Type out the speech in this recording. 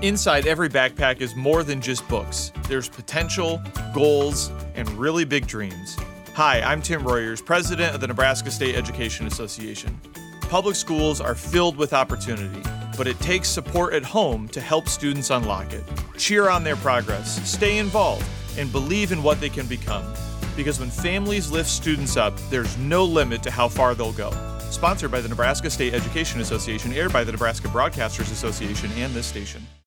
Inside every backpack is more than just books. There's potential, goals, and really big dreams. Hi, I'm Tim Royers, president of the Nebraska State Education Association. Public schools are filled with opportunity, but it takes support at home to help students unlock it. Cheer on their progress, stay involved, and believe in what they can become. Because when families lift students up, there's no limit to how far they'll go. Sponsored by the Nebraska State Education Association, aired by the Nebraska Broadcasters Association and this station.